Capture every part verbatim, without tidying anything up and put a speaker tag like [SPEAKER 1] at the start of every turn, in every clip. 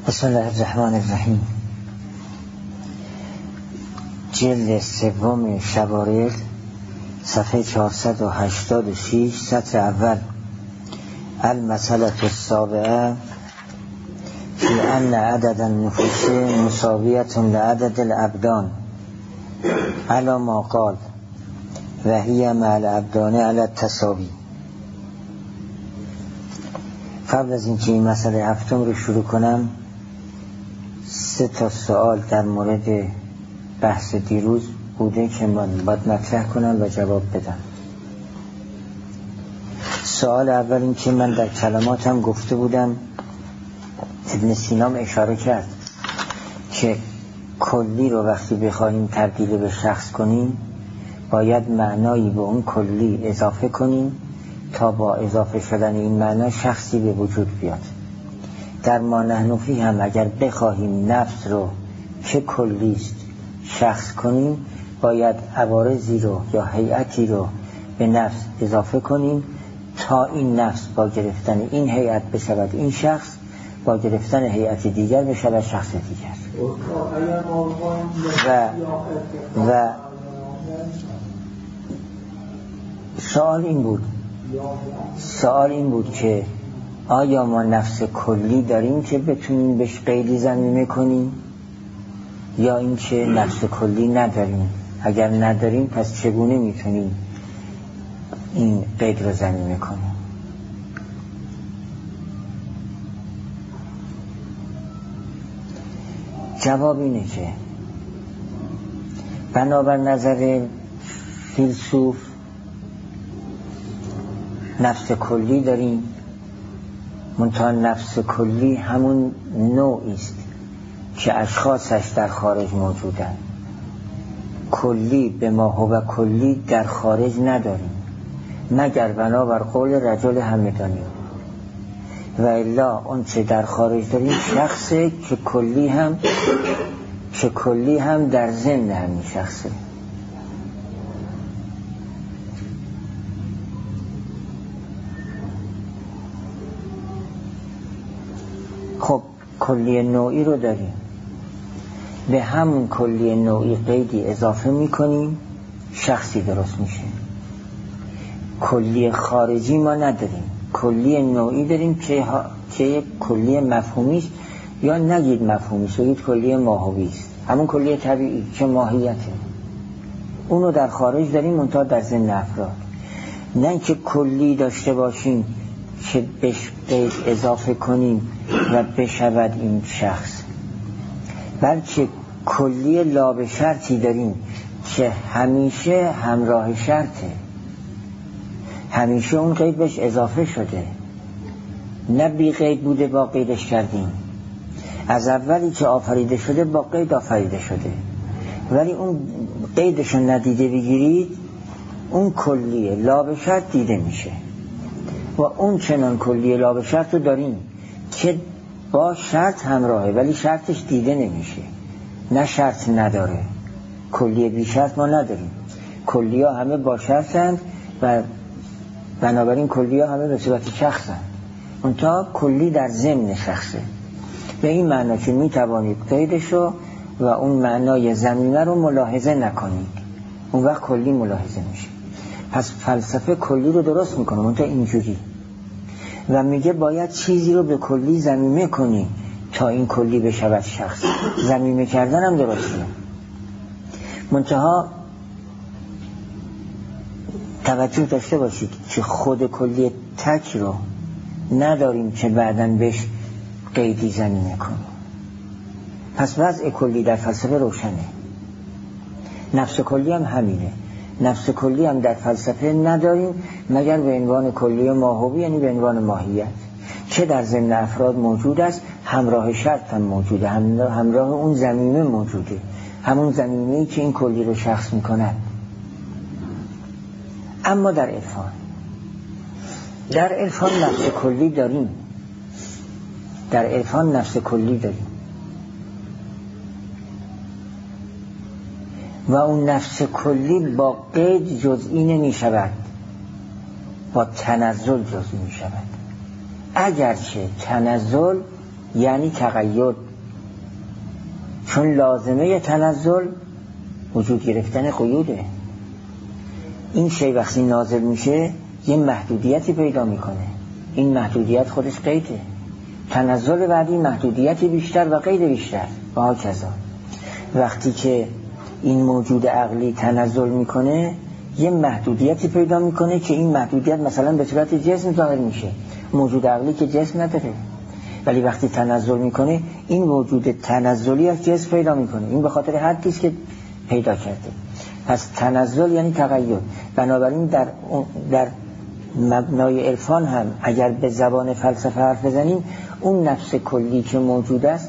[SPEAKER 1] بسم الله الرحمن الرحیم. جلد سوم شوارد، صفحه چهارصد و هشتاد و شش، سطر اول. المسألة السابعه فی ان عدد النفوس مساویة لعدد الابدان علی ما قال و هی مع الابدان علی التساوی. قبل از اینکه این مسئله هفتم رو شروع کنم، سه تا سوال در مورد بحث دیروز بوده که من باید مطرح کنم و جواب بدم. سوال اول این که من در کلماتم گفته بودم، ابن سینام اشاره کرد که کلی رو وقتی بخواهیم تبدیل به شخص کنیم باید معنایی به اون کلی اضافه کنیم تا با اضافه شدن این معنا شخصی به وجود بیاد. در ما نحن فی هم اگر بخواهیم نفس رو که کلیست شخص کنیم باید عوارضی رو یا هیئتی رو به نفس اضافه کنیم تا این نفس با گرفتن این هیئت بشود این شخص، با گرفتن هیئت دیگر بشود شخص دیگر. و و سوال این بود سوال این بود که آیا ما نفس کلی داریم که بتونیم بهش قیدی ضمیمه کنیم یا اینکه نفس کلی نداریم؟ اگر نداریم پس چگونه میتونیم این قید رو ضمیمه کنیم؟ جواب اینه که بنابر نظر فیلسوف نفس کلی داریم، منتها نفس کلی همون نوعی است که اشخاصش در خارج موجودند. کلی به ما هو کلی در خارج نداریم مگر بنابر قول رجل همدانی، و الا اون چه در خارج داریم شخصه که کلی هم که کلی هم در ضمن همین شخصه. خب کلی نوعی رو داریم، به همون کلی نوعی قیدی اضافه میکنیم شخصی درست میشه. کلی خارجی ما نداریم، کلی نوعی داریم که ها... که کلی مفهومیست، یا نگید مفهومیست، بگید کلی ماهویست، همون کلی طبیعی که ماهیته. اونو در خارج داریم منتها در ضمن افراد. نه که کلی داشته باشیم که بهش قید اضافه کنیم و بشود این شخص، بلکه کلی لابه شرطی داریم که همیشه همراه شرطه، همیشه اون قید بهش اضافه شده، نه بی قید بوده با قیدش کردیم. از اولی که آفریده شده با قید آفریده شده، ولی اون قیدشو ندیده بگیرید اون کلیه لابه شرط دیده میشه. و اون چنان کلیه لابه شرط رو داریم که با شرط همراهه ولی شرطش دیده نمیشه، نه شرط نداره. کلیه بی شرط ما نداریم، کلیه همه با شرطند و بنابراین کلیه همه به صورت شخصند، منتها کلی در ضمن شخصه. به این معنا که میتوانید قیدشو و اون معنای ضمیمه رو ملاحظه نکنید، اون وقت کلی ملاحظه میشه. پس فلسفه کلی رو درست میکنه منتها اینجوری، و میگه باید چیزی رو به کلی ضمیمه کنی تا این کلی بشود شخص. ضمیمه کردن هم درسته، منتها توجه داشته باشید که خود کلی تک رو نداریم که بعداً بهش قیدی ضمیمه کنیم. پس وضع کلی در فلسفه روشنه. نفس کلی هم همینه، نفس کلی هم در فلسفه نداریم مگر به عنوان کلی ماهوی، یعنی به عنوان ماهیت که در ضمن افراد موجود است، همراه شرط هم موجوده، همراه اون ضمیمه موجوده، همون ضمیمه‌ای که این کلی رو شخص میکند. اما در عرفان در عرفان نفس کلی داریم، در عرفان نفس کلی داریم و اون نفس کلی با قید جزئی نمی شود، با تنزل جزئی می شود. اگرچه تنزل یعنی تقید، چون لازمه تنزل وجود گرفتن قیوده. این شی وقتی نازل میشه یه محدودیتی پیدا میکنه، این محدودیت خودش قیده. تنزل بعدی محدودیتی بیشتر و قید بیشتر و هاکذا. وقتی که این موجود عقلی تنزل میکنه یه محدودیتی پیدا میکنه که این محدودیت مثلا به صورت جسم ظاهر میشه. موجود عقلی که جسم نداره، ولی وقتی تنزل میکنه این وجود تنزلی از جسم پیدا میکنه. این به خاطر حدیث که پیدا کرده. پس تنزل یعنی تقید. بنابراین در در مبنای عرفان هم اگر به زبان فلسفه حرف بزنیم، اون نفس کلی که موجود است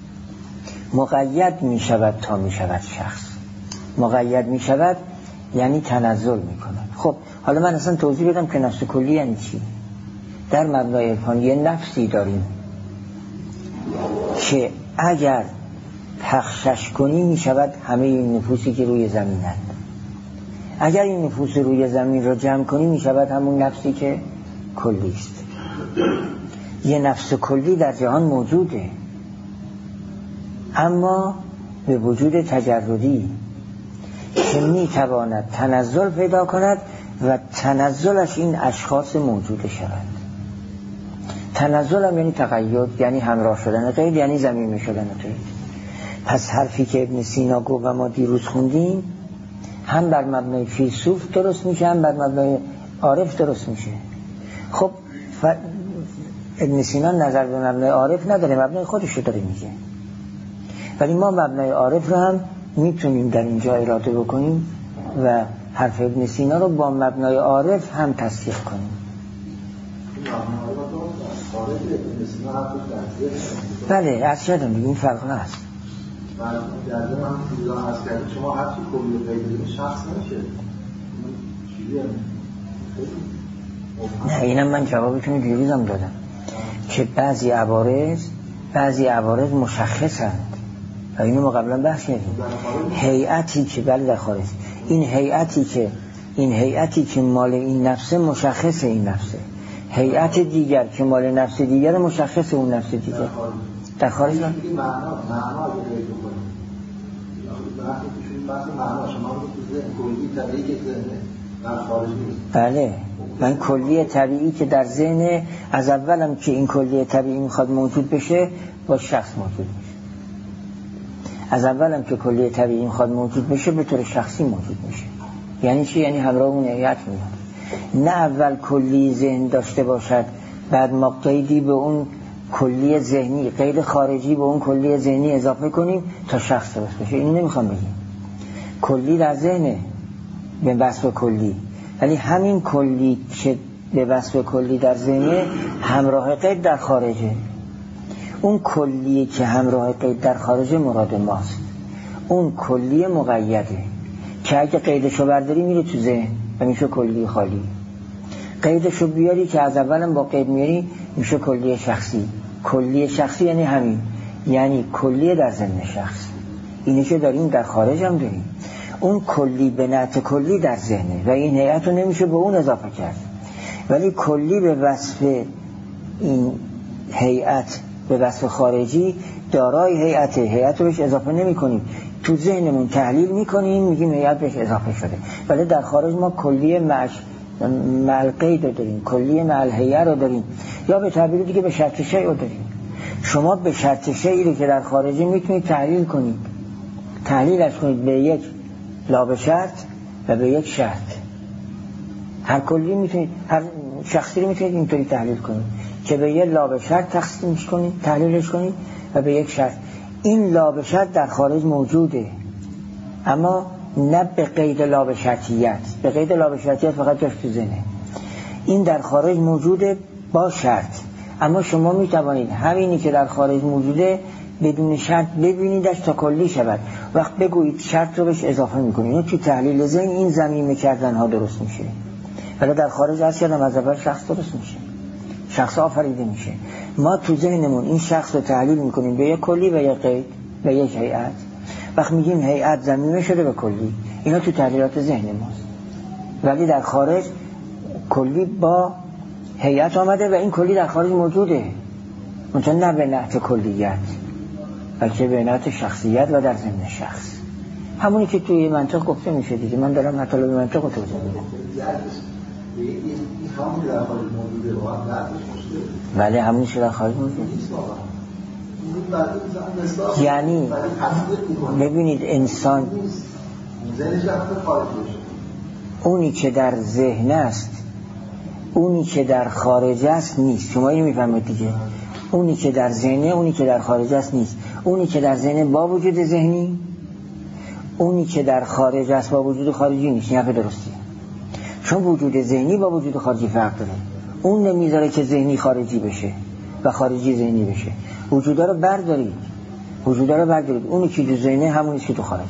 [SPEAKER 1] مقید می شود تا می شود شخص. مقید می شود یعنی تنزل می کند. خب حالا من اصلا توضیح بدم که نفس کلی یعنی چی. در مبنای عرفان یه نفسی داریم که اگر پخشش کنی می شود همه این نفوسی که روی زمین هست. اگر این نفوس روی زمین را جمع کنی می شود همون نفسی که کلی است. یه نفس کلی در جهان موجوده، اما به وجود تجردی که می تواند تنزل پیدا کند و تنزلش این اشخاص موجود شود. تنزل هم یعنی تقید، یعنی همراه شدن قید، یعنی ضمیمه شدن قید. پس حرفی که ابن سینا گفت و ما دیروز خوندیم هم بر مبنای فیلسوف درست میشه، هم بر مبنای عارف درست میشه. خب ف... ابن سینا نظر به مبنای عارف نداره، مبنای خودش رو داره میگه، ولی ما مبنای عارف رو هم میتونیم در اینجا اراده بکنیم و حرف ابن سینا رو با مبنای عارف هم تصدیق کنیم. بله از شدم دیگه این فرق هست.
[SPEAKER 2] در ضمن هم دیدان هست که شما هر چی کلی پیدا شخص نمیشه.
[SPEAKER 1] نه اینم من جوابتون دیروزم دادم که بعضی عوارض بعضی عوارض مشخصند و اینو ما قبلا بحث کردیم. هیئتی که بله در خارج این هیئتی که این هیئتی که مال این نفسه مشخص این نفسه، هیئت دیگر که مال نفس دیگر مشخص اون نفس دیگر در خارج.
[SPEAKER 2] معنا معنا اگه پیدا کنیم بحث معنا شما رو تو ذهن کلی طبیعی که ذهن در خارج نیست.
[SPEAKER 1] بله من کلی طبیعی که در ذهن، از اولم که این کلی طبیعی میخواد موجود بشه با شخص موجود میشه. از اولم که کلی طبیعی میخواد موجود بشه به طور شخصی موجود میشه. یعنی چی؟ یعنی همراه اون هیئت میاد. نه اول کلی ذهن داشته باشد بعد ما قیدی به اون کلی ذهنی، قید خارجی به اون کلی ذهنی اضافه کنیم تا شخص درست بشه. اینو نمیخوام بگیم. کلی در ذهنه به وصف کلی، ولی همین کلی که به وصف کلی در ذهنه همراه قید در خارجه. اون کلی که همراه قید در خارجه مراد ماست. اون کلی مقیده که اگه قیدشو برداری میره تو ذهن و میشه کلی خالی. قیدشو بیاری که از اولم با قید میاری میشه کلی شخصی. کلی شخصی یعنی همین، یعنی کلی در ذهن شخص. اینی که داریم در خارج هم داریم. اون کلی به نعت کلی در ذهنه و این هیئت رو نمیشه به اون اضافه کرد، ولی کلی به وصف این هیئت به وصف خارجی دارای هیئته، هیئت رو بهش اضافه نمی کنیم، تو ذهنمون تحلیل میکنیم میگیم هیئت بهش اضافه شده، ولی در خارج ما کلی مع القید رو داریم، کلی مع الهیئه رو داریم، یا به تعبیر دیگه به شرط شیء رو داریم. شما به شرط شیء رو که در خارجی میتونید تحلیل کنید، تحلیلش کنید به یک لا به شرط و به یک شرط. هر کلی میتونید، هر شخصی رو میتونید اینطوری تحلیل کنید که به یک لا به شرط تقسیمش کنید، تحلیلش کنید و به یک شرط. این لا به شرط در خارج موجوده، اما نه به قید لا به شرطیت. به قید لا به شرطیت فقط جاش تو ذهنه. این در خارج موجوده با شرط، اما شما میتوانید همینی که در خارج موجوده بدون شرط ببینیدش تا کلی شود. وقت بگویید شرط رو بهش اضافه میکنید، این تو تحلیل ذهن این ضمیمه کردن ها درست میشه، ولی در خارج از کردم از اول شخص درست میشه، شخص آفریده میشه. ما تو ذهنمون این شخص رو تحلیل میکنیم به یک کلی و یک قید و یک هیئت. وقت میگیم هیئت ضمیمه شده به کلی، اینا تو تحلیلات ذهن ماست، ولی در خارج کلی با هیئت آمده و این کلی در خارج موجوده. منتها نه به نحت کلیت بلکه به نحت شخصیت و در ضمن شخص، همونی که توی منطق گفته میشه دیگه. من دارم مطالب منطق رو توضیح میدم. بله همونی که در خارج موجوده. یعنی ببینید انسان اونی که در ذهن است اونی که در خارج است نیست. شما اینو میفهمید دیگه. اونی که در ذهنه اونی که در خارج است نیست. اونی که در ذهن با وجود ذهنی، اونی که در خارج است با وجود خارجی نیست. این حرف درستیه، چون وجود ذهنی با وجود خارجی فرق داره. اون نمیذاره که ذهنی خارجی بشه و خارجی ذهنی بشه. وجودا رو بردارید، وجودا رو بردارید. اونی که تو ذهنه همونیست که تو خارجه.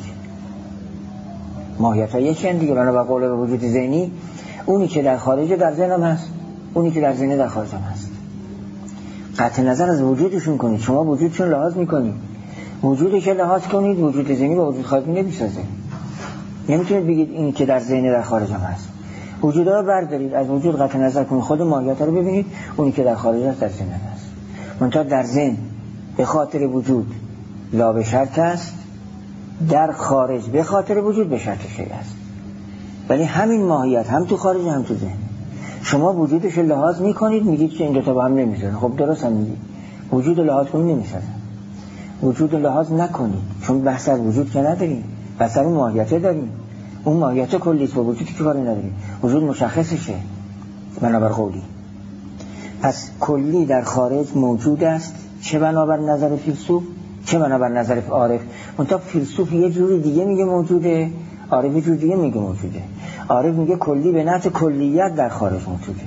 [SPEAKER 1] ماهیت ها یکی دیگه. بنا به قول وجود ذهنی اونی که در خارجه در ذهن هم هست، اونی که در ذهنه در خارج هم هست. قطع نظر از وجودشون کنید. شما وجودشون لحاظ میکنید، وجودش که لحاظ کنید وجود ذهنی با وجود خارجی نمیسازه. نمیتونید بگید این که در ذهن در خارج هم هست. وجودا رو بردارید، از وجود قطع نظر کنید، خود ماهیت رو ببینید. اونی که در خارج است در ذهن هست. منتها در ذهن به خاطر وجود لا به شرط است، در خارج به خاطر وجود به شرط شیء است. ولی همین ماهیت هم تو خارج هم تو ذهن. شما وجودش رو لحاظ میکنید، میگید که این دو تا با هم نمیسازن. خب درست هم میگید. وجود رو لحاظ کنید نمیسازن. وجود رو لحاظ نکنید، چون بحث از وجود که نداریم، بحث از ماهیت داریم. اون ماهیت کلیست، با وجود که کاری نداریم. وجود مشخصشه بنابر قولی. پس کلی در خارج موجود است، چه بنابر نظر فیلسوف چه بنابر نظر عارف. منتها فیلسوف یه جوری دیگه میگه موجوده، عارف یه جوری دیگه میگه موجوده. عارف میگه کلی به نحت کلیت در خارج موجوده،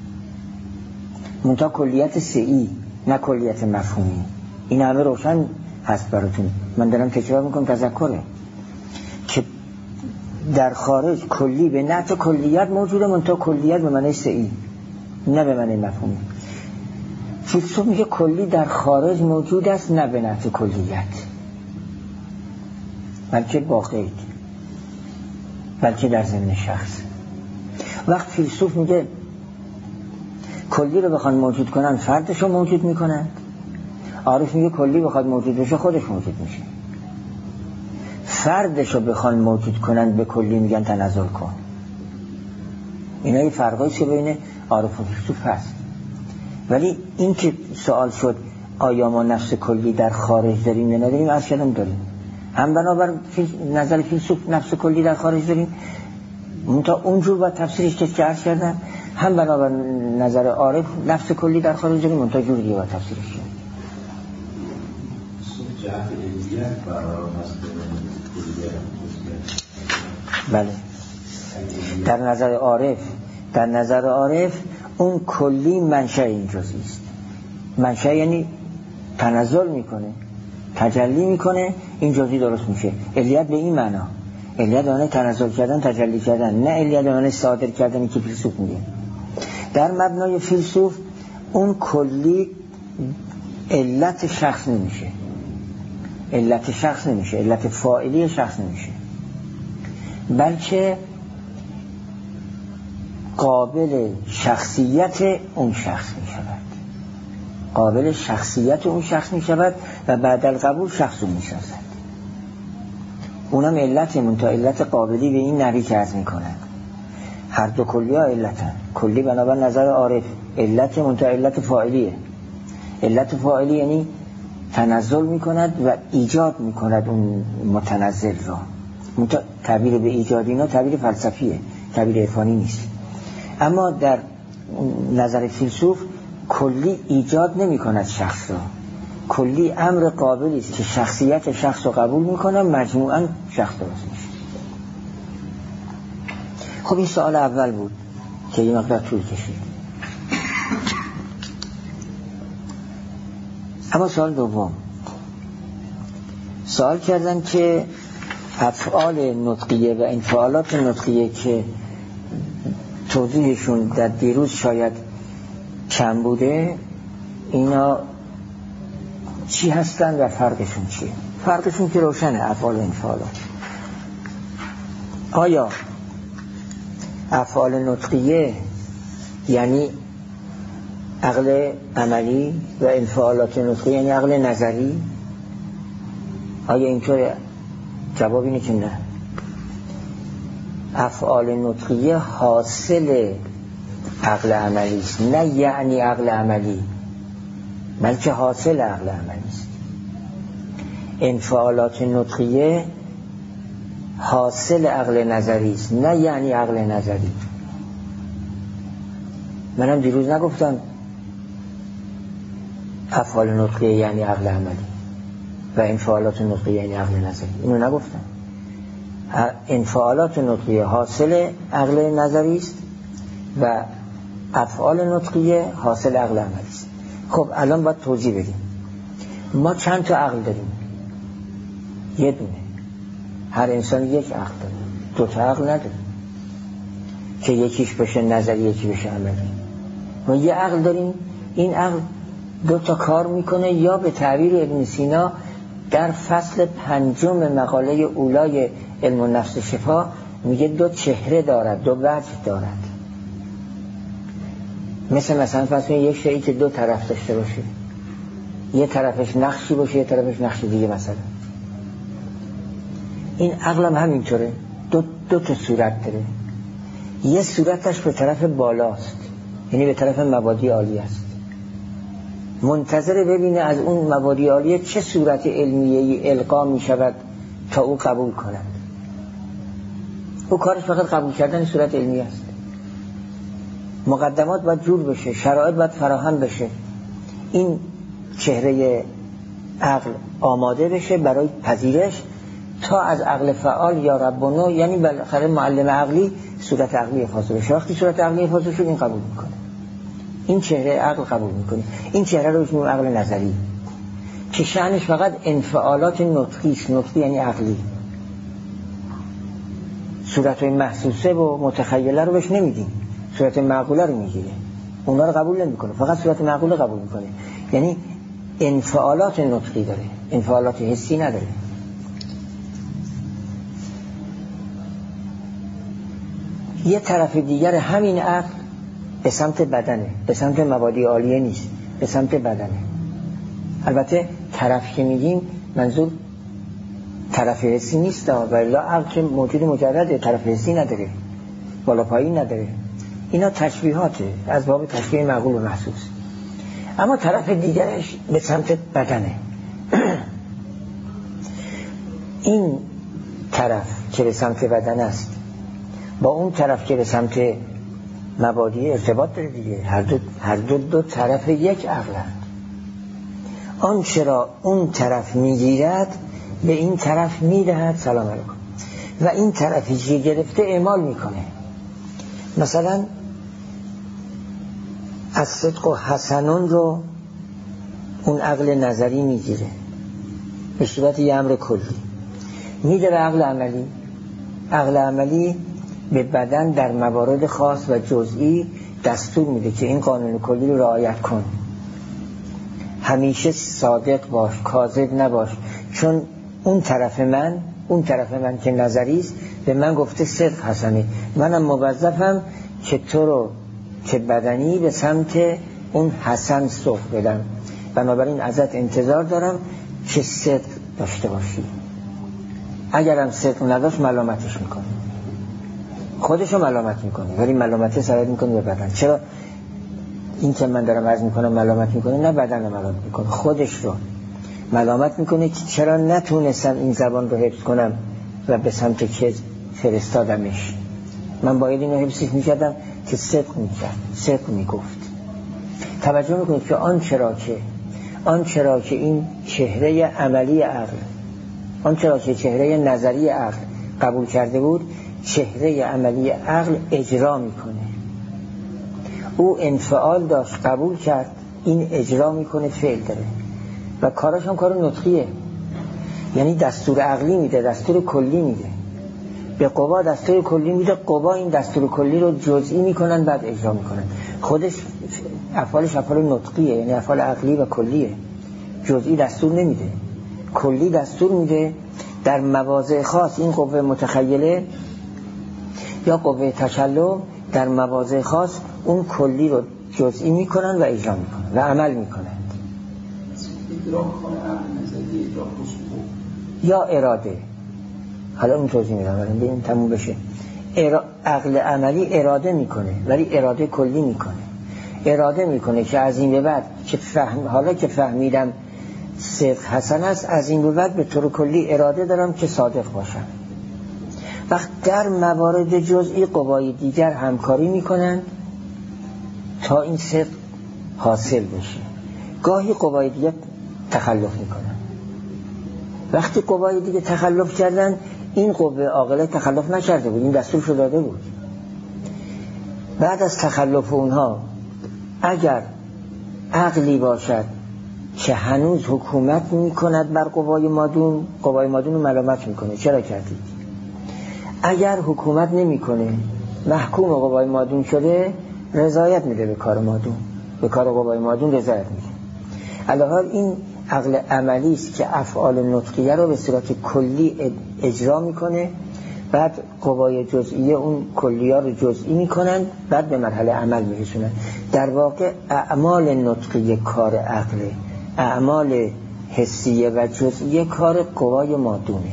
[SPEAKER 1] منتها کلیت سعی نه کلیت مفهومی. این همه روشن هست براتون. من دارم تکرار میکنم تذکره که در خارج کلی به نحت کلیت موجوده، منتها کلیت به معنی سعی نه به معنی مفهومی. فیلسوف میگه کلی در خارج موجود است، نه به نحت کلیت بلکه با قید، بلکه در ضمن شخص. وقت فیلسوف میگه کلی رو بخوان موجود کنن فردش رو موجود میکنن، عارف میگه کلی بخواد موجود بشه خودش موجود میشه. فردش رو بخوان موجود کنن به کلی میگن تنزل کن. اینا یه فرقایی که بین عارف و فیلسوف هست. ولی این که سوال شد آیا ما نفس کلی در خارج داریم یا نداریم، از کلام داریم. هم بنابر نظر فیلسوف نفس کلی در خارج داریم، منتها اونجور باید تفسیرش که عرض کردم. هم بنابر نظر عارف نفس کلی در خارج داریم، منتها جور دیگه باید تفسیرش کنیم. بله. در نظر عارف در نظر عارف اون کلی منشأ این جزئی است. منشأ یعنی تنزل میکنه، تجلی میکنه، این جزئی درست میشه. علیت به این معنا، علیت آنه تنزل کردن، تجلی کردن، نه علیت آنه صادر کردنی که فیلسوف میگه. در مبنای فیلسوف اون کلی علت شخص نمیشه، علت شخص نمیشه، علت فاعلی شخص نمیشه، بلکه قابل شخصیت اون شخص می شود، قابل شخصیت اون شخص می شود و بعد القبول شخص رو می سازد. اونم علت منتها علت قابلی به این نحوی که عرض می کنند. هر دو کلی ها علتن. کلی بنابر نظر عارف علت منتها علت فاعلیه. علت فاعلی یعنی تنزل می کند و ایجاد می کند اون متنزل را. منتها تعبیر به ایجاد اینا تعبیر فلسفیه، تعبیر عرفانی نیست. اما در نظر فیلسوف کلی ایجاد نمی کند شخص را، کلی امر قابلی است که شخصیت شخص رو قبول می کنه، مجموعاً شخص درست میشه. خب این سوال اول بود که یه مقدار طول کشید. اما سوال دوم، سوال کردن که افعال نطقیه و انفعالات نطقیه که توضیحشون در دیروز شاید کم بوده، اینا چی هستن و فرقشون چیه؟ فرقشون که روشنه، افعال و انفعالات. آیا افعال نطقیه یعنی عقل عملی و انفعالات نطقی یعنی عقل نظری؟ آیا اینطوره؟ جواب اینه که نه. افعال نطقیه حاصل عقل عملی است، نه یعنی عقل عملی، بلکه حاصل عقل عملی است. انفعالات نطقیه حاصل عقل نظری است، نه یعنی عقل نظری. منم دیروز نگفتم افعال نطقیه یعنی عقل عملی و انفعالات نطقیه یعنی عقل نظری، اینو نگفتم. انفعالات نطقیه حاصل عقل نظری است و افعال نطقیه حاصل عقل عملی است. خب الان باید توضیح بدیم. ما چند تا عقل داریم؟ یه دونه. هر انسان یک عقل داره، دو تا عقل نداره که یکیش بشه نظری یکی بشه عملی. ما یه عقل داریم، این عقل دو تا کار میکنه، یا به تعبیر ابن سینا در فصل پنجم مقاله اولای علم النفس شفا میگه دو چهره دارد، دو وجه دارد. مثل مثلا فرض کنید یک شیء که دو طرف داشته باشه، یه طرفش نقشی باشه یه طرفش نقشی دیگه. مثلا این عقل هم همینطوره، دو, دو تا صورت داره. یه صورتش به طرف بالاست، یعنی به طرف مبادی عالی است، منتظر ببینه از اون مبادی عالیه چه صورت علمیه‌ای القا می شود تا او قبول کند. او کارش فقط قبول کردن صورت علمی است. مقدمات باید جور بشه، شرایط باید فراهم بشه، این چهره عقل آماده بشه برای پذیرش تا از عقل فعال یا ربانو، یعنی بالاخره معلم عقلی، صورت عقلی فاصله بشه. وقتی صورت عقلی فاصله شد این قبول میکنه، این چهره عقل قبول میکنه. این چهره رو میگیم عقل نظری که شأنش فقط انفعالات نطقی است. نطقی یعنی عقلی. صورت‌های محسوسه و متخیله رو بهش نمیدیم، صورت معقوله رو میگیره، اونا رو قبول نمیکنه، فقط صورت معقوله قبول میکنه. یعنی انفعالات نطقی داره، انفعالات حسی نداره. یه طرف دیگر همین عقل به سمت بدنه، به سمت مبادی عالیه نیست، به سمت بدنه. البته طرف که میگیم منظور طرف حسی نیست، ولی عقل که موجود مجرده، طرف حسی نداره، بالا پایین نداره. اینا تشبیهاته، از باب تشبیه معقول و محسوس. اما طرف دیگرش به سمت بدنه. این طرف که به سمت بدن است با اون طرف که به سمت مبادی ارتباط داره دیگه. هر دو, هر دو, دو طرف یک عقلند. آن چرا اون طرف میگیرد به این طرف میدهد سلام علیکم، و این طرفی که گرفته اعمال میکنه. مثلا از صدق و حسنون رو اون عقل نظری میگیره به صورت یه امر کلی، میده به عقل عملی. عقل عملی به بدن در موارد خاص و جزئی دستور میده که این قانون کلی رو رعایت کن، همیشه صادق باش، کاذب نباش، چون اون طرف من اون طرف من که نظری است به من گفته صدق حسنه، منم موظفم که تو رو که بدنی به سمت اون حسن سوق بدم، بنابراین ازت انتظار دارم که صدق داشته باشی. اگرم صدق نداشت ملامتش میکنه، خودشو ملامت میکنه، ولی ملامت سرایت میکنه به بدن. چرا؟ این که من دارم عرض میکنم ملامت میکنه، نه بدن رو ملامت میکنه، خودش رو ملامت میکنه که چرا نتونستم این زبان رو حفظ کنم و به سمت که فرستادمش. من باید اینو حفظش میکردم که صدق میکرد، صدق میگفت. توجه میکنید که آن چرا که آن چرا که این چهره عملی عقل، آن چرا که چهره نظری عقل قبول کرده بود، چهره عملی عقل اجرا میکنه. او انفعال داشت، قبول کرد، این اجرا میکنه، فعل داره و کاراش هم کار نطقیه، یعنی دستور عقلی میده، دستور کلی میده، به قوا دستور کلی میده، قوا این دستور کلی رو جزئی میکنن بعد اجرا میکنن. خودش افعالش افعال نطقیه، یعنی افعال عقلی و کلیه، جزئی دستور نمیده، کلی دستور میده. در مواضع خاص این قوه متخیله یا قوه تکلم در مواضع خاص اون کلی رو جزئی میکنن و اجرا میکنن و عمل میکنن. یا اراده، حالا اون توضیح میدم ولی ببین تموم بشه. ارا... عقل عملی اراده میکنه ولی اراده کلی میکنه. اراده میکنه که از این به بعد که فهم... حالا که فهمیدم صدق حسن است، از این به بعد به طور کلی اراده دارم که صادق باشم. وقت در موارد جزئی قوای دیگر همکاری میکنن تا این صدق حاصل بشه. گاهی قوای دیگر تخلف میکنن. وقتی قوای دیگه تخلف کردن، این قوه عاقله تخلف نکرده بود، این دستورش داده بود. بعد از تخلف اونها اگر عقلی باشد که هنوز حکومت میکند بر قوای مادون، قوای مادون رو ملامت میکنه چرا کردید. اگر حکومت نمیکنه، محکوم قوای مادون شده، رضایت میده به کار مادون، به کار قوای مادون رضایت میده. علاوه این عقل عملی است که افعال نطقیه رو به صورت کلی اجرا میکنه، بعد قوای جزئیه اون کلیه رو جزئی میکنن، بعد به مرحله عمل میرسونن. در واقع اعمال نطقیه کار عقله، اعمال حسیه و جزئیه کار قوای مادونه.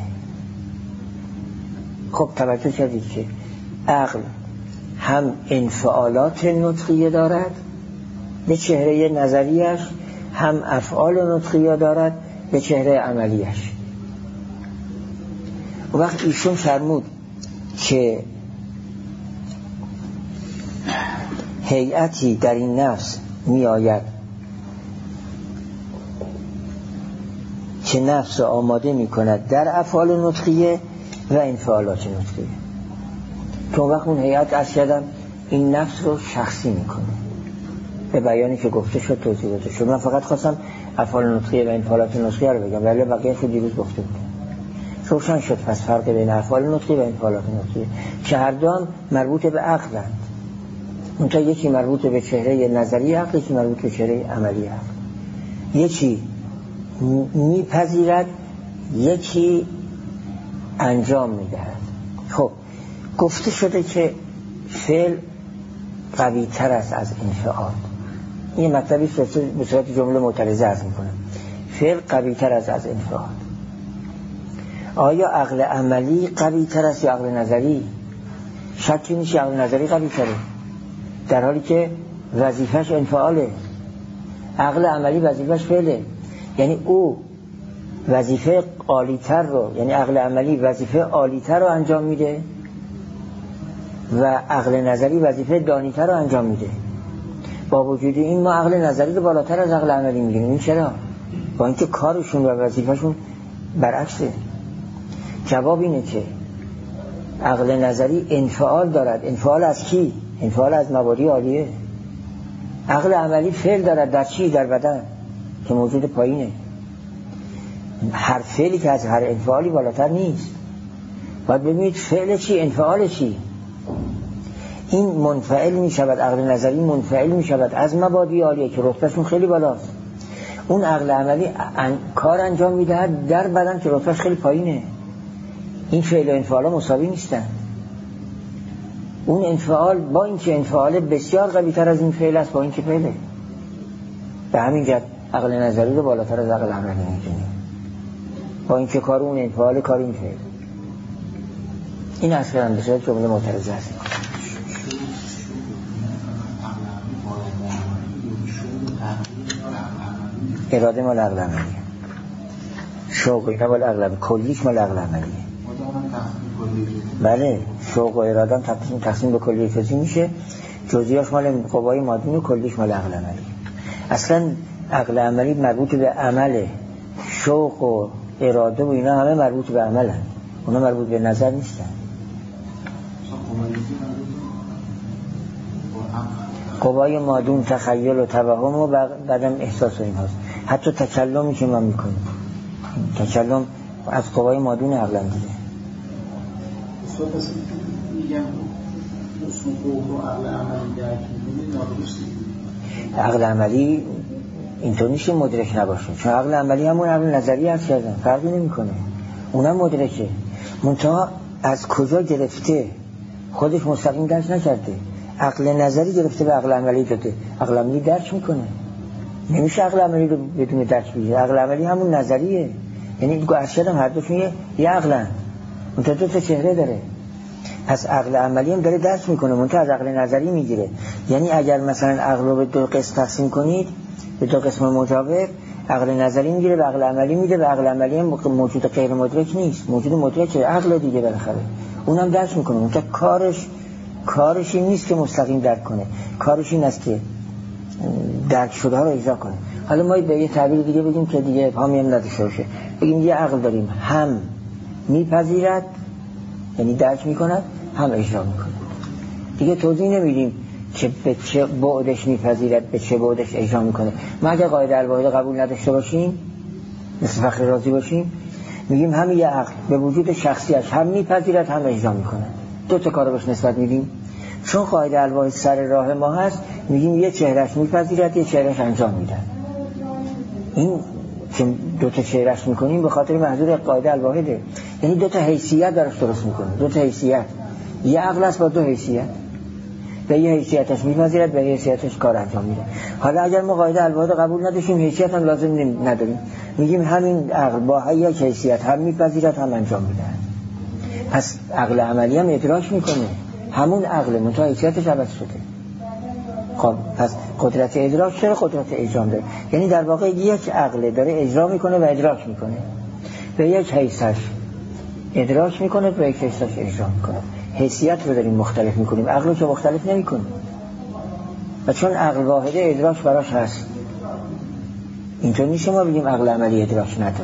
[SPEAKER 1] خب توجه کردید که عقل هم انفعالات نطقیه دارد به چهره نظریش، هم افعال نطقیه دارد به چهره عملیش. و وقت ایشون فرمود که هیئتی در این نفس می آید که نفس را آماده می کند در افعال نطقیه و انفعالات نطقیه. تو وقت اون هیئت از کردم این نفس رو شخصی می کنه به بیانی که گفته شد، توضیح داده شد. من فقط خواستم افعال نطقیه و انفعالات نطقیه رو بگم، ولی بقیه خود دیروز گفته بود. روشن شد پس فرق بین افعال نطقی و انفعالات نطقی که هر دو هم مربوط به عقلند. اونتا یکی مربوط به چهره نظری عقل، یکی مربوط به چهره عملی عقل. یکی میپذیرد، یکی انجام میدهد. خب گفته شده که فعل قوی تر است از انفعال. این مطلبی به صورت جمله معترضه عرض میکنم. فعل قوی تر است از انفعال. آیا عقل عملی قوی تر است یا عقل نظری؟ شکی نیست عقل نظری قوی تره، در حالی که وظیفش انفعاله. عقل عملی وظیفش فعله، یعنی او وظیفه عالی تر رو، یعنی عقل عملی وظیفه عالی تر رو انجام میده و عقل نظری وظیفه دانی تر رو انجام میده. با وجود این ما عقل نظری رو بالاتر از عقل عملی میگیم. این چرا؟ با اینکه کارشون و وظیفهشون برعکسه. جواب اینه که عقل نظری انفعال دارد. انفعال از کی؟ انفعال از مبادی عالیه. عقل عملی فعل دارد. در چی؟ در بدن که موجود پایینه. هر فعلی که از هر انفعالی بالاتر نیست. باید ببینید فعل چی؟ انفعال چی؟ این منفعل می شود، عقل نظری منفعل می شود از مبادی عالیه که رتبهشون خیلی بالاست. اون عقل عملی ان... کار انجام میدهد در بدن که رتبهش خیلی پایینه. این فعل و انفعال مساوی نیستن. اون انفعال با اینکه انفعال بسیار قوی تر از این فعل است، با اینکه فعله. به همین جهت عقل نظری رو بالاتر از عقل عملی می‌دونیم، با اینکه کار اون انفعال، کار این فعل. این اصلا به صورت جمله معترضه است. اراده مال عقل عملیه، شوق اینا مال عقل عملیه، کلیش مال عقل عملیه. بله، شوق و اراده هم تقسیم تقسیم به کلی جزئی میشه. جزئیاش مال قوای مادون و کلیش مال عقل عملیه. اصلا عقل عملی مربوط به عمله. شوق و اراده و اینا همه مربوط به عملن، اونا مربوط به نظر نیستن. قوای مادون تخیل و توهم و بعدم احساس و این هاست. حتی تکلمی که ما میکنیم، تکلم از قوای مادون عقل هم دیگه.
[SPEAKER 2] پس میگم اصول قوه و عقل عملی درک میکنه نادرستی.
[SPEAKER 1] عقل عملی اینطور نیست مدرک نباشه، چون عقل عملی همون عقل نظری هست کردن، فرقی نمیکنه. اونم مدرکه، منتها از کجا گرفته خودش مستقیم درک نکرده. عقل نظری گرفته به عقل عملی داده. عقل عملی درک میکنه، نمیشه عقل عملی رو بدون درک بگیره. عقل عملی همون نظریه، یعنی ارشد هم هر دوشون یه, یه عقلن، منتها دو تا چهره داره. پس عقل عملی هم داره درک میکنه، منتها از عقل نظری میگیره. یعنی اگر مثلا عقل رو به دو قسم تقسیم کنید، به دو قسم مجاور، عقل نظری میگیره به عقل عملی میده. به عقل عملی هم موجود غیر مدرک نیست، موجود مدرک عقل دیگه بالاخره، اونم درک میکنه. منتها کارش کارش این نیست که مستقیم درک کنه، کارش این است که درک شده ها رو اجرا کنه. حالا ما به یه تعبیر دیگه بگیم که دیگه ابهامی هم نداشته باشه، بگیم یه عقل داریم هم میپذیرد، یعنی درک میکند، هم اجرا میکنه. دیگه توضیح نمیدیم که به چه بعدش میپذیرد، به چه بعدش اجرا میکنه. ما اگه قاعده الواحد قبول نداشته باشیم، مثل فخر رازی باشیم، میگیم همین یه عقل به وجود شخصیش هم میپذیرد هم اجرا میکنه. دو تا کارو بهش نسبت میدیم. چون قاعده الواحد سر راه ما هست، میگیم یه چهرهش میپذیرد، یه چهرهش انجام میده. این که دو تا چهرهش میکنیم به خاطر منظور قاعده الواحده، یعنی دو تا حیثیت درش درست میکنه. دو تا حیثیت، یه عقل است با دو حیثیت، به یه حیثیتش میپذیرد، به یه حیثیتش کار انجام میده. حالا اگر ما قاعده الواحد قبول نداشتیم، حیثیت هم لازم نداریم، میگیم همین عقل با یک حیثیت هم میپذیرد هم انجام میده. پس عقل عملی هم ادراک میکنه، همون عقل منتها حیثیتش عوض شده. خب پس قدرت ادراک چرا قدرت اجرام داره؟ یعنی در واقع یک عقل داره اجرا میکنه و ادراک میکنه، به یک حیثش ادراک میکنه، به یک حیثش اجرا میکنه. حیثیت رو داریم مختلف میکنیم، عقل رو که مختلف نمیکنیم. و چون عقل واحده ادراک براش هست، اینطور نیست ما بگیم عقل عملی ادراک نداره.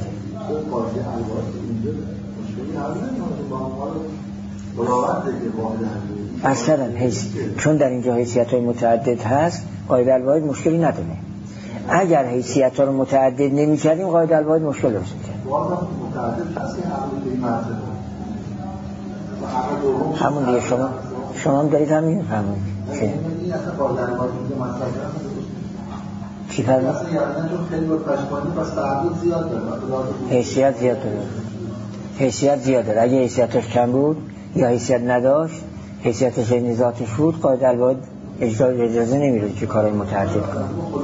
[SPEAKER 1] اصلا حیث چون در اینجا حیثیت های متعدد هست، قاعده الواحد مشکلی نداره. اگر حیثیت ها رو متعدد نمی کردیم، قاعده الواحد مشکل درست می‌کرد. همون دیگه شما شما هم دارید همین همون چه؟ چی فرمید؟ حیثیت زیاد داره. حیثیت زیاد داره. اگه حیثیتش کم بود یا حیثیت نداشت، حیثیتش این ذاتش بود، قاعده الواحد اجازه نمیده که کارهای متعدد کنه.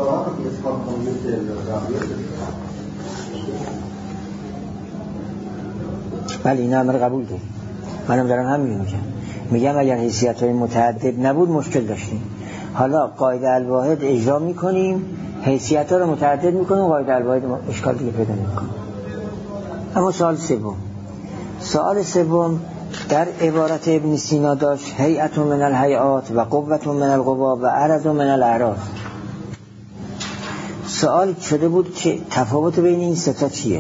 [SPEAKER 1] ولی این امر قبول داریم. منم دارم همین میگم. میگم اگر حیثیت‌های متعدد نبود مشکل داشتیم. حالا قاعده الواحد اجرا میکنیم، حیثیت‌ها رو متعدد میکنیم، قاعده الواحد اشکال دیگه پیدا نمیکنه. اما سوال سوم سوال سوم در عبارت ابن سینا داشت هیئت من الهیئات و قوت من القوا و عرض من الاعراض. سوال شده بود که تفاوت بین این سه تا چیه؟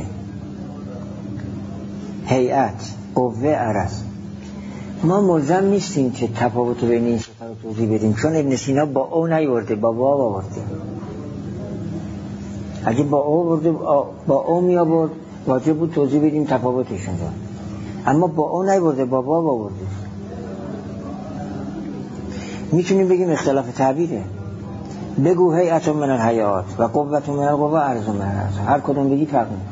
[SPEAKER 1] هیئت، قوه، عرض. ما ملزم نیستیم که تفاوت بین این سه تا رو توضیح بدیم، چون ابن سینا با او نیورده، با واو آورده. اگه با او آورده با او می آورد واجب بود توضیح بدیم تفاوتشون رو، اما با او نیورده، با واو آورده. میتونیم بگیم اختلاف تعبیره. بگو هیئت من الهیئات و قوت من القوا و عرض من الاعراض، هر کدوم بگی فرق میکنه.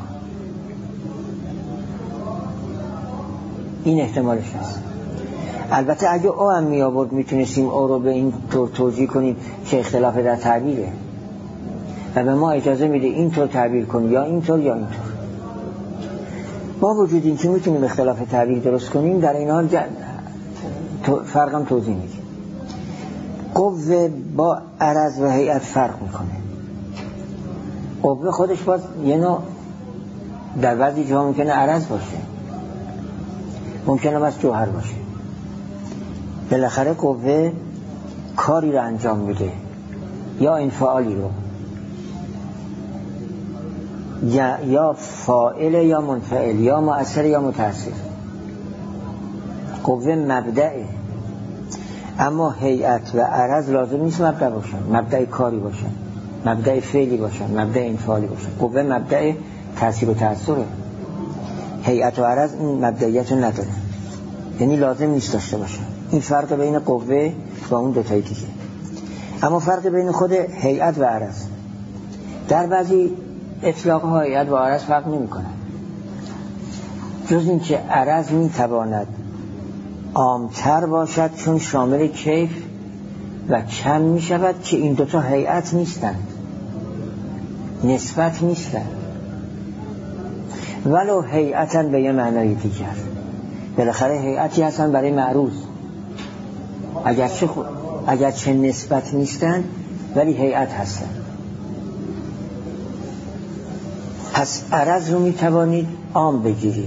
[SPEAKER 1] این احتمالش هست. البته اگه او هم می آورد میتونستیم او رو به این طور توضیح کنیم که اختلاف در تعبیره و به ما اجازه میده این طور تعبیر کن یا این طور یا این طور. با وجود این که میتونیم اختلاف تعبیر درست کنیم، در این حال فرق هم توضیح میدیم. قوه با عرض و هیئت فرق میکنه. قوه خودش باز یه نوع در بعضی جاها ممکنه عرض باشه، ممکنه بس جوهر باشه. بالاخره قوه کاری رو انجام میده، یا انفعالی رو، یا, یا فاعل یا منفعل، یا مؤثر یا متأثر. قوه مبدعه، اما هیئت و عرض لازم نیست مبدع باشن، مبدع کاری باشن، مبدع فعلی باشن، مبدع انفعالی باشن. قوه مبدع تأثیر و تأثره، هیئت و عرض این مبدعیت رو نداره، یعنی لازم نیست داشته باشن. این فرق بین قوه و اون دو تایی دیگه. اما فرق بین خود هیئت و عرض، در بعضی اطلاق ها هیئت و عرض فرق نمی کنن، جز این که عرض می تواند عامتر باشد چون شامل کیف و کم می شود که این دوتا هیئت نیستند، نسبت نیستند، ولو هیئتاً به یه معنای دیگر. بالاخره هیئتی هستن برای معروض، اگرچه خو... اگرچه نسبت نیستند ولی هیئت هستن. پس عرض رو می توانید عام بگیرید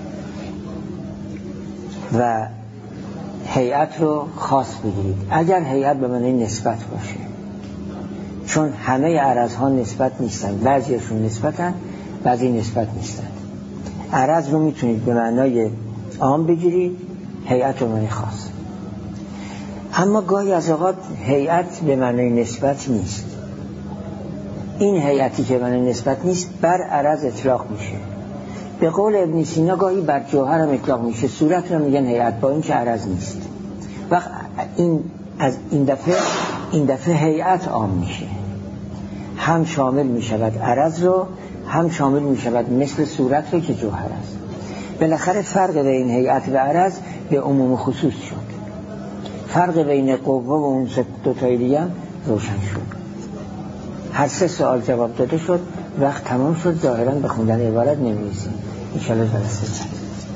[SPEAKER 1] و هیئت رو خاص بگیرید اگر هیئت به معنی نسبت باشه، چون همه عرض ها نسبت نیستن، بعضیشون نسبتن بعضی نسبت نیستن. عرض رو میتونید به معنای عام بگیرید، هیئت به معنی خاص. اما گاهی از اوقات هیئت به معنای نسبت نیست. این هیئتی که به معنای نسبت نیست بر عرض اطلاق میشه. به قول ابن سینا گاهی بر جوهر هم اطلاق میشه، صورت رو میگن هیئت، با این که عرض نیست. وقت این از این دفعه این دفعه هیئت عام میشه، هم شامل میشود عرض رو، هم شامل میشود مثل صورت رو که جوهر است. بالاخره فرق بین هیئت و عرض به عموم خصوص شد، فرق بین قوه و اون دو تای دیگه هم روشن شد. هر سه سوال جواب داده شد. وقت تمام شد، ظاهرا به خوندن عبارت نمی‌رسیم. ان شاء الله جلسه بعد.